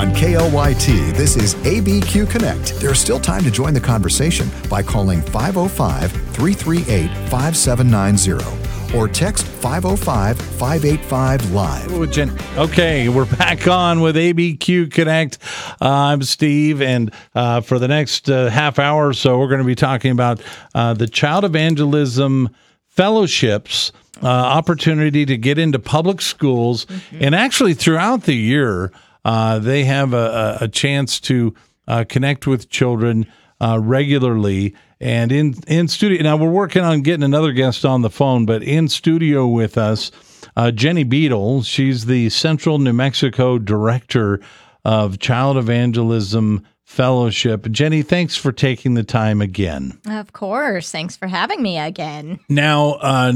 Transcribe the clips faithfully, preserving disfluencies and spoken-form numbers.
I'm K L Y T. This is A B Q Connect. There's still time to join the conversation by calling five oh five, three three eight, five seven nine zero or text five oh five, five eight five, live. Ooh, Jen. Okay, we're back on with A B Q Connect. Uh, I'm Steve, and uh, for the next uh, half hour or so, we're going to be talking about uh, the Child Evangelism Fellowships, uh, opportunity to get into public schools, mm-hmm. and actually throughout the year, uh, they have a, a chance to uh, connect with children uh, regularly. And in, in studio, now we're working on getting another guest on the phone, but in studio with us, uh, Jenny Beadle. She's the Central New Mexico Director of Child Evangelism Fellowship. Jenny, thanks for taking the time again. Of course. Thanks for having me again. Now, uh,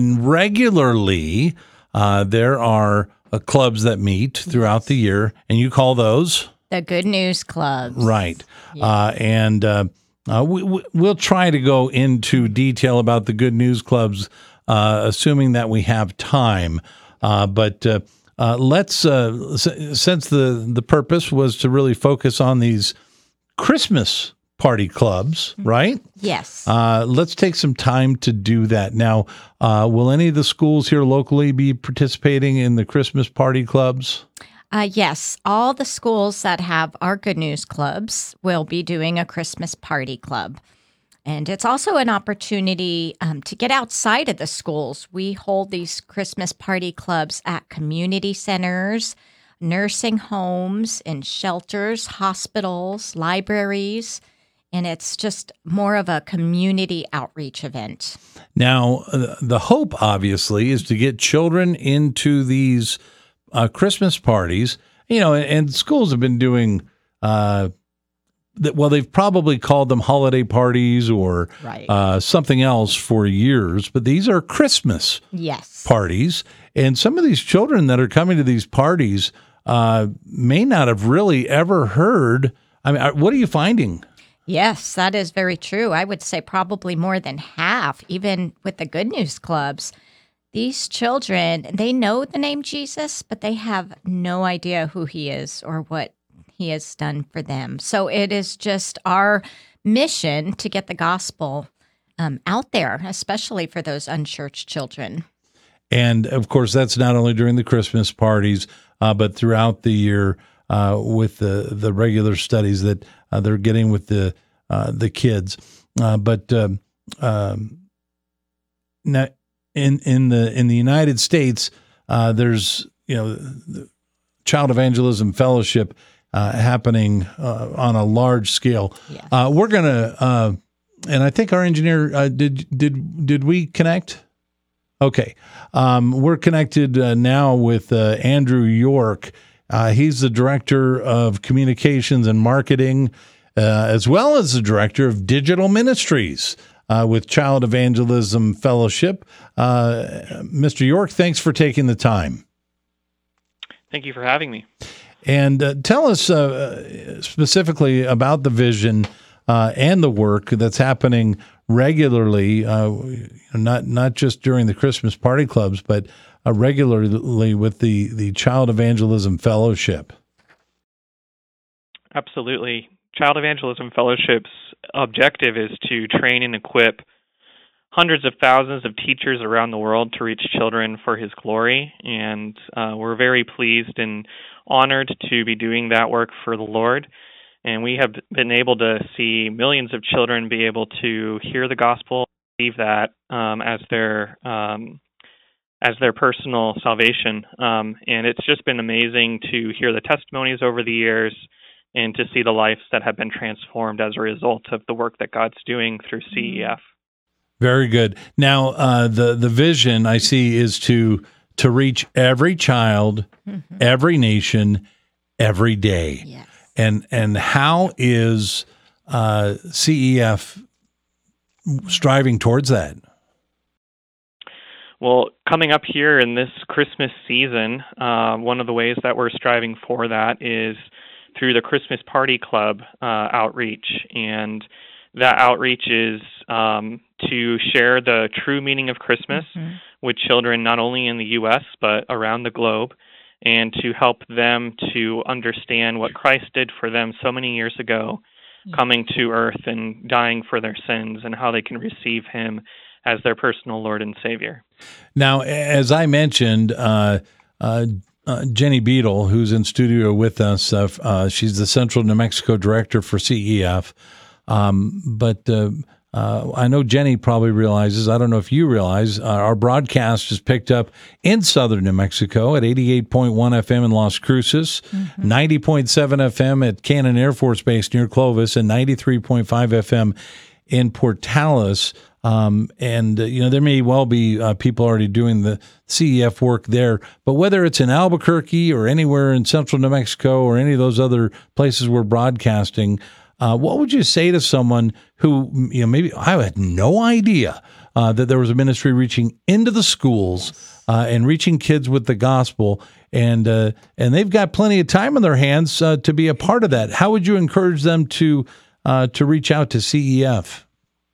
regularly, uh, there are uh, clubs that meet throughout the year, and you call those? The Good News Clubs. Right. Yes. Uh, and uh, uh, we, we'll try to go into detail about the Good News Clubs, uh, assuming that we have time. Uh, but uh, uh, let's, uh, s- since the, the purpose was to really focus on these Christmas party clubs, right? Yes. Uh, let's take some time to do that. Now, uh, will any of the schools here locally be participating in the Christmas party clubs? Uh, yes. All the schools that have our Good News Clubs will be doing a Christmas party club. And it's also an opportunity um, to get outside of the schools. We hold these Christmas party clubs at community centers, nursing homes, and shelters, hospitals, libraries, and it's just more of a community outreach event. Now, uh, the hope, obviously, is to get children into these uh, Christmas parties. You know, and, and schools have been doing, uh, that, well, they've probably called them holiday parties or right. uh, something else for years, but these are Christmas yes. parties. And some of these children that are coming to these parties uh, may not have really ever heard. I mean, what are you finding? Yes, that is very true. I would say probably more than half, even with the Good News Clubs. These children, they know the name Jesus, but they have no idea who he is or what he has done for them. So it is just our mission to get the gospel um, out there, especially for those unchurched children. And, of course, that's not only during the Christmas parties, uh, but throughout the year uh, with the, the regular studies that uh, they're getting with the uh, the kids. Uh, but um, um, now in in the in the United States, uh, there's you know the Child Evangelism Fellowship uh, happening uh, on a large scale. Yes. Uh, we're gonna, uh, and I think our engineer uh, did did did we connect? Okay. Um, we're connected uh, now with uh, Andrew York. Uh, he's the Director of Communications and Marketing, uh, as well as the Director of Digital Ministries uh, with Child Evangelism Fellowship. Uh, Mister York, thanks for taking the time. Thank you for having me. And uh, tell us uh, specifically about the vision uh, and the work that's happening regularly, uh, not not just during the Christmas party clubs, but uh, regularly with the, the Child Evangelism Fellowship. Absolutely. Child Evangelism Fellowship's objective is to train and equip hundreds of thousands of teachers around the world to reach children for his glory, and uh, we're very pleased and honored to be doing that work for the Lord. And we have been able to see millions of children be able to hear the gospel, believe that um, as their um, as their personal salvation. Um, and it's just been amazing to hear the testimonies over the years and to see the lives that have been transformed as a result of the work that God's doing through C E F. Very good. Now, uh, the the vision I see is to to reach every child, mm-hmm. every nation, every day. Yes. And and how is uh, C E F striving towards that? Well, coming up here in this Christmas season, uh, one of the ways that we're striving for that is through the Christmas Party Club uh, outreach. And that outreach is um, to share the true meaning of Christmas mm-hmm. with children not only in the U S but around the globe. and to help them to understand what Christ did for them so many years ago, coming to earth and dying for their sins, and how they can receive him as their personal Lord and Savior. Now, as I mentioned, uh, uh, uh, Jenny Beadle, who's in studio with us, uh, uh, she's the Central New Mexico Director for C E F. Um, but uh, uh, I know Jenny probably realizes, I don't know if you realize, uh, our broadcast is picked up in southern New Mexico at eighty-eight point one F M in Las Cruces, mm-hmm. ninety point seven F M at Cannon Air Force Base near Clovis, and ninety-three point five F M in Portales. Um, and, uh, you know, there may well be uh, people already doing the C E F work there, but whether it's in Albuquerque or anywhere in central New Mexico or any of those other places we're broadcasting, uh, what would you say to someone who, you know, maybe I had no idea uh, that there was a ministry reaching into the schools uh, and reaching kids with the gospel, and uh, and they've got plenty of time on their hands uh, to be a part of that? How would you encourage them to uh, to reach out to C E F?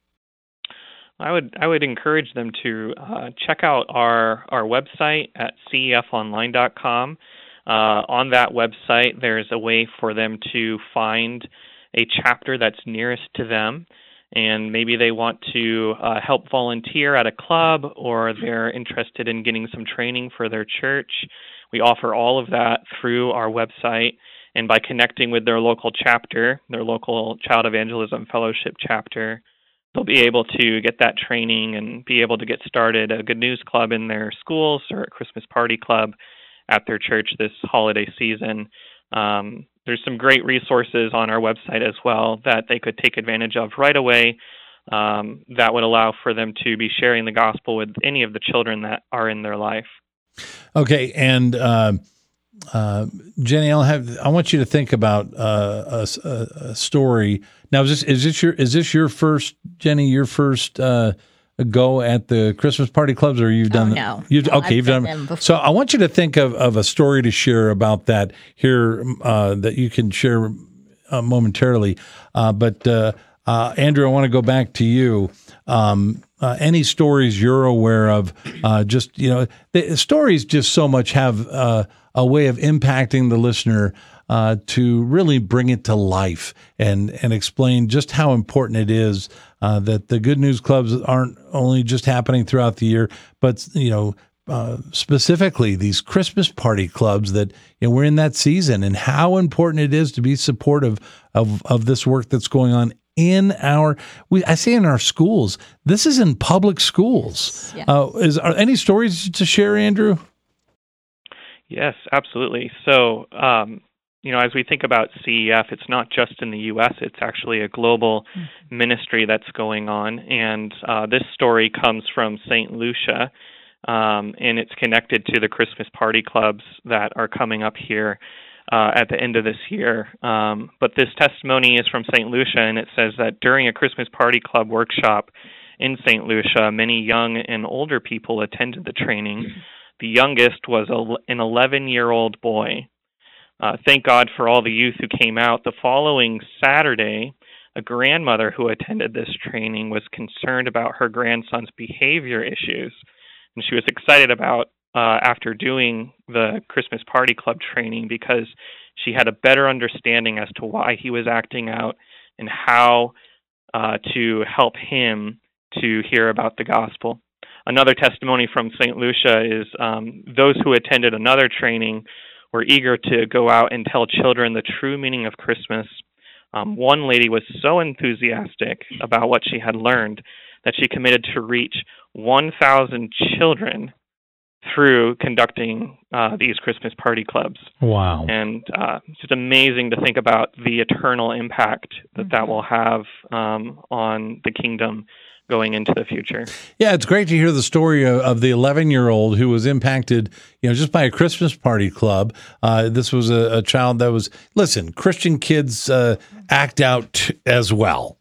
I would I would encourage them to uh, check out our, our website at C E F online dot com. Uh, on that website, there's a way for them to find a chapter that's nearest to them, and maybe they want to uh, help volunteer at a club, or they're interested in getting some training for their church. We offer all of that through our website, and by connecting with their local chapter, their local Child Evangelism Fellowship chapter, they'll be able to get that training and be able to get started a Good News Club in their schools or a Christmas Party Club at their church this holiday season. Um, there's some great resources on our website as well that they could take advantage of right away um, that would allow for them to be sharing the gospel with any of the children that are in their life. Okay, and uh, uh, Jenny, I'll have I want you to think about uh, a, a story. Now, is this is this your is this your first, Jenny? Your first uh, go at the Christmas party clubs, or you've done? Oh, no, you've, no, okay, I've you've done done. them before. So I want you to think of, of a story to share about that here uh, that you can share uh, momentarily. Uh, but uh, uh, Andrew, I want to go back to you. Um, uh, any stories you're aware of? Uh, just you know, the stories just so much have uh, a way of impacting the listener. Uh, to really bring it to life and, and explain just how important it is uh, that the Good News Clubs aren't only just happening throughout the year, but, you know, uh, specifically these Christmas party clubs that, you know, we're in that season, and how important it is to be supportive of, of this work that's going on in our, we, I say in our schools. This is in public schools. Yeah. Uh, is are any stories to share, Andrew? Yes, absolutely. So, um, you know, as we think about C E F, it's not just in the U S, it's actually a global mm-hmm. ministry that's going on. And uh, this story comes from Saint Lucia, um, and it's connected to the Christmas party clubs that are coming up here uh, at the end of this year. Um, but this testimony is from Saint Lucia, and it says that during a Christmas party club workshop in Saint Lucia, many young and older people attended the training. Mm-hmm. The youngest was a, an eleven-year-old boy. Uh, thank God for all the youth who came out. The following Saturday, a grandmother who attended this training was concerned about her grandson's behavior issues, and she was excited about uh, after doing the Christmas Party Club training because she had a better understanding as to why he was acting out and how uh, to help him to hear about the gospel. Another testimony from Saint Lucia is um, those who attended another training were eager to go out and tell children the true meaning of Christmas. Um, one lady was so enthusiastic about what she had learned that she committed to reach one thousand children through conducting uh, these Christmas party clubs. Wow. And uh, it's just amazing to think about the eternal impact that mm-hmm. that will have um, on the kingdom going into the future. Yeah, it's great to hear the story of, of the eleven-year-old who was impacted, you know, just by a Christmas party club. Uh, this was a, a child that was, listen, Christian kids uh, act out t- as well.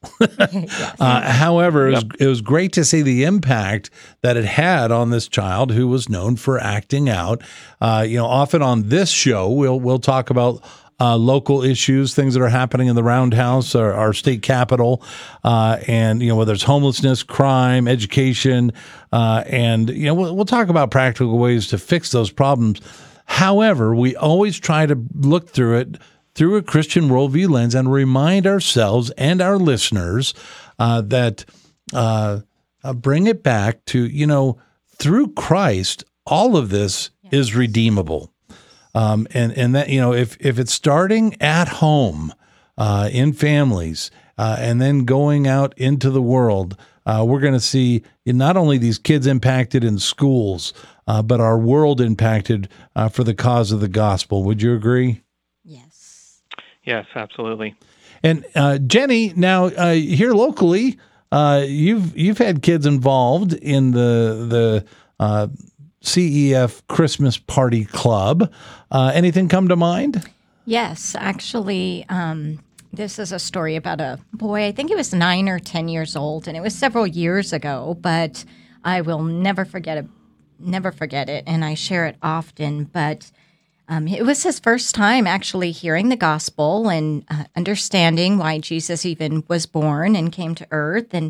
uh, however, it was, it was great to see the impact that it had on this child who was known for acting out. Uh, you know, often on this show, we'll we'll talk about Uh, local issues, things that are happening in the Roundhouse, our, our state capital, uh, and you know whether it's homelessness, crime, education, uh, and you know we'll, we'll talk about practical ways to fix those problems. However, we always try to look through it through a Christian worldview lens and remind ourselves and our listeners uh, that uh, uh, bring it back to, you know, through Christ, all of this yes. is redeemable. Um, and, and that, you know, if, if it's starting at home, uh, in families, uh, and then going out into the world, uh, we're going to see not only these kids impacted in schools, uh, but our world impacted uh, for the cause of the gospel. Would you agree? Yes. Yes, absolutely. And uh, Jenny, now uh, here locally, uh, you've you've had kids involved in the the uh, C E F Christmas Party Club. Uh, anything come to mind? Yes, actually, um, this is a story about a boy. I think he was nine or ten years old, and it was several years ago. But I will never forget it. Never forget it, and I share it often. But um, it was his first time actually hearing the gospel and uh, understanding why Jesus even was born and came to earth. And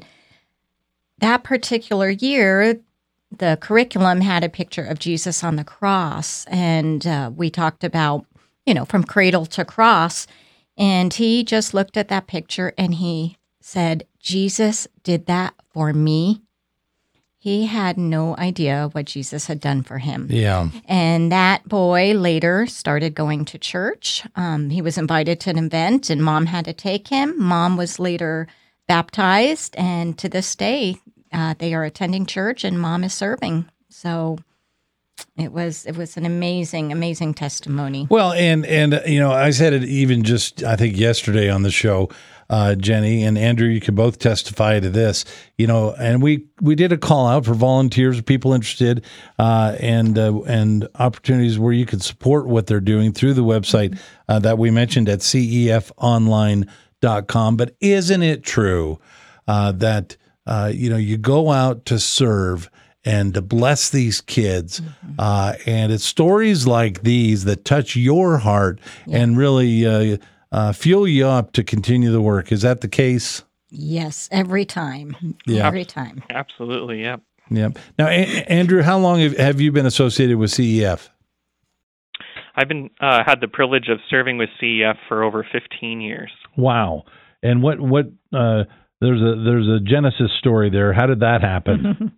that particular year, the curriculum had a picture of Jesus on the cross, and uh, we talked about, you know, from cradle to cross. And he just looked at that picture and he said, Jesus did that for me. He had no idea what Jesus had done for him. Yeah. And that boy later started going to church. Um, he was invited to an event and mom had to take him. Mom was later baptized, and to this day, uh, they are attending church and mom is serving. So It was it was an amazing, amazing testimony. Well, and, and uh, you know, I said it even just, I think, yesterday on the show, uh, Jenny and Andrew, you can both testify to this, you know, and we, we did a call out for volunteers, people interested, uh, and uh, and opportunities where you could support what they're doing through the website uh, that we mentioned at C E F online dot com. But isn't it true uh, that, uh, you know, you go out to serve and to bless these kids. Mm-hmm. Uh, and it's stories like these that touch your heart yeah. and really uh, uh, fuel you up to continue the work. Is that the case? Yes, every time. Yeah. Every time. Absolutely, yep. Yep. Now, a- Andrew, how long have, have you been associated with C E F? I've been uh, had the privilege of serving with C E F for over fifteen years. Wow. And what, what uh, there's a there's a Genesis story there. How did that happen?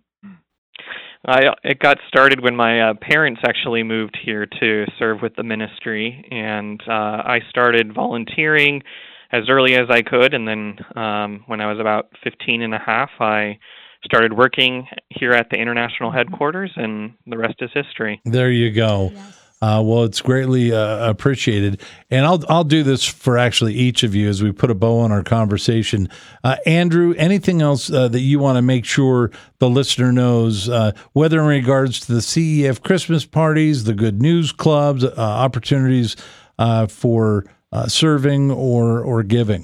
I, it got started when my uh, parents actually moved here to serve with the ministry, and uh, I started volunteering as early as I could, and then um, when I was about fifteen and a half, I started working here at the international headquarters, and the rest is history. There you go. Yes. Uh, well, it's greatly uh, appreciated, and I'll I'll do this for actually each of you as we put a bow on our conversation. Uh, Andrew, anything else uh, that you want to make sure the listener knows, uh, whether in regards to the C E F Christmas parties, the Good News Clubs, uh, opportunities uh, for uh, serving or or giving?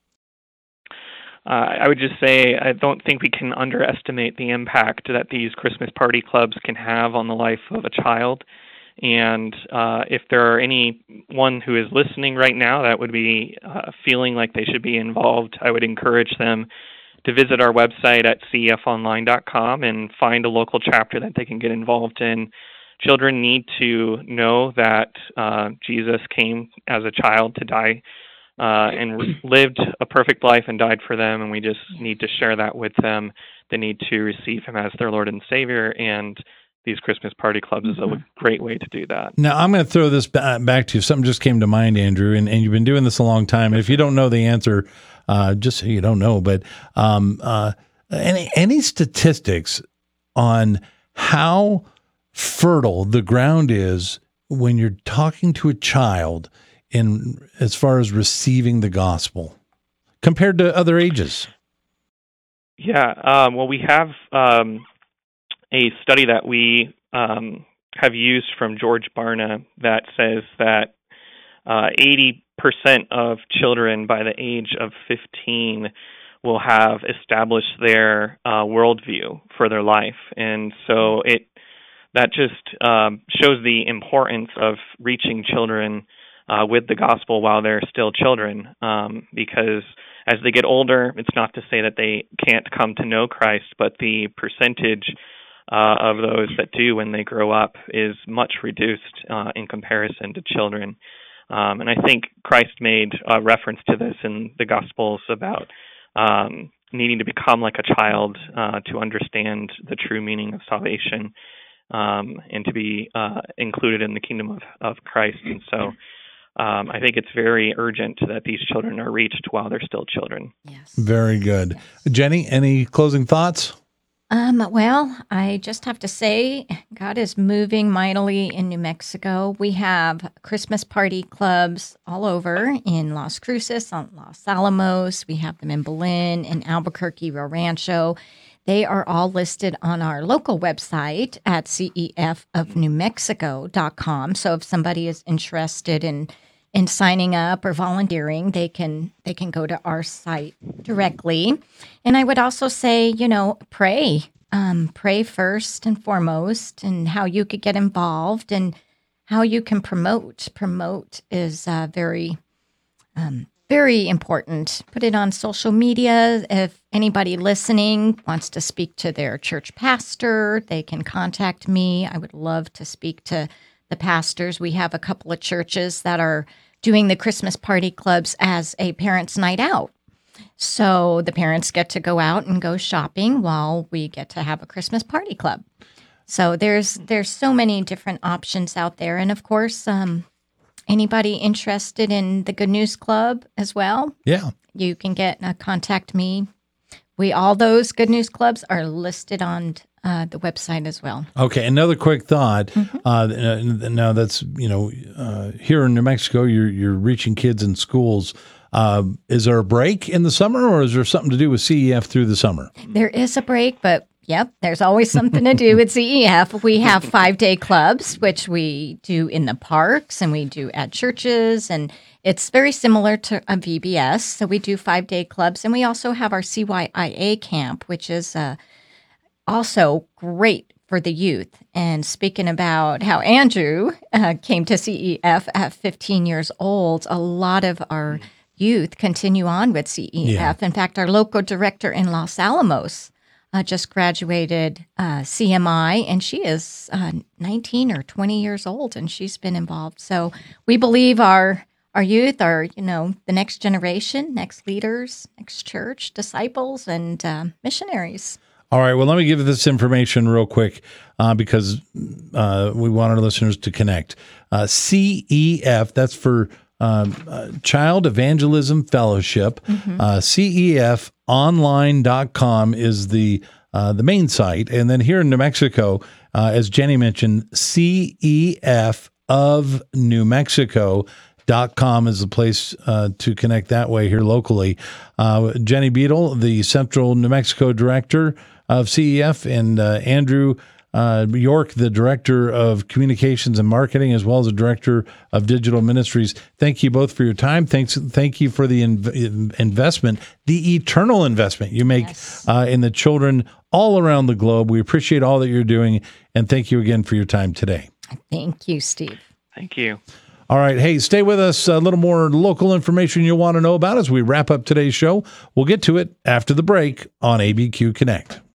Uh, I would just say I don't think we can underestimate the impact that these Christmas party clubs can have on the life of a child. And uh, if there are anyone who is listening right now that would be uh, feeling like they should be involved, I would encourage them to visit our website at C E F online dot com and find a local chapter that they can get involved in. Children need to know that uh, Jesus came as a child to die uh, and re- lived a perfect life and died for them, and we just need to share that with them. They need to receive him as their Lord and Savior, and these Christmas party clubs is a great way to do that. Now, I'm going to throw this back to you. Something just came to mind, Andrew, and, and you've been doing this a long time. And if you don't know the answer, uh, just so you don't know, but um, uh, any any statistics on how fertile the ground is when you're talking to a child in as far as receiving the gospel compared to other ages? Yeah, um, well, we have um, a study that we um, have used from George Barna that says that uh, eighty percent of children by the age of fifteen will have established their uh, worldview for their life. And so it that just um, shows the importance of reaching children uh, with the gospel while they're still children, um, because as they get older, it's not to say that they can't come to know Christ, but the percentage uh, of those that do when they grow up is much reduced uh, in comparison to children. Um, and I think Christ made a reference to this in the Gospels about um, needing to become like a child uh, to understand the true meaning of salvation um, and to be uh, included in the kingdom of, of Christ. And so um, I think it's very urgent that these children are reached while they're still children. Yes. Very good. Yes. Jenny, any closing thoughts? Um, well, I just have to say, God is moving mightily in New Mexico. We have Christmas party clubs all over in Las Cruces, on Los Alamos. We have them in Belen, in Albuquerque, Rio Rancho. They are all listed on our local website at C E F of New Mexico dot com. So if somebody is interested in in signing up or volunteering, they can they can go to our site directly. And I would also say, you know, pray. Um, pray first and foremost, and how you could get involved and how you can promote. Promote is uh, very, um, very important. Put it on social media. If anybody listening wants to speak to their church pastor, they can contact me. I would love to speak to the pastors. We have a couple of churches that are doing the Christmas party clubs as a parents' night out. So the parents get to go out and go shopping while we get to have a Christmas party club. So there's there's so many different options out there. And of course, um, anybody interested in the Good News Club as well, yeah, you can get uh, contact me. We all those Good News Clubs are listed on Uh, the website as well. Okay, another quick thought. Mm-hmm. Uh, now that's, you know, uh, here in New Mexico, you're you're reaching kids in schools. Uh, is there a break in the summer, or is there something to do with C E F through the summer? There is a break, but yep, there's always something to do with C E F. We have five-day clubs, which we do in the parks and we do at churches, and it's very similar to a V B S. So we do five-day clubs, and we also have our C Y I A camp, which is a also great for the youth. And speaking about how Andrew uh, came to C E F at fifteen years old, a lot of our youth continue on with C E F. Yeah. In fact, our local director in Los Alamos uh, just graduated uh, C M I, and she is uh, nineteen or twenty years old, and she's been involved. So we believe our our youth are, you know, the next generation, next leaders, next church, disciples, and uh, missionaries. All right. Well, let me give this information real quick uh, because uh, we want our listeners to connect. Uh, C E F, that's for um, uh, Child Evangelism Fellowship. Mm-hmm. Uh, C E F online dot com is the uh, the main site. And then here in New Mexico, uh, as Jenny mentioned, C E F of New Mexico dot com is the place uh, to connect that way here locally. Uh, Jenny Beadle, the Central New Mexico Director of C E F, and uh, Andrew uh, York, the Director of Communications and Marketing, as well as the Director of Digital Ministries. Thank you both for your time. Thanks, thank you for the inv- investment, the eternal investment you make yes. uh, in the children all around the globe. We appreciate all that you're doing, and thank you again for your time today. Thank you, Steve. Thank you. All right. Hey, stay with us. A little more local information you'll want to know about as we wrap up today's show. We'll get to it after the break on A B Q Connect.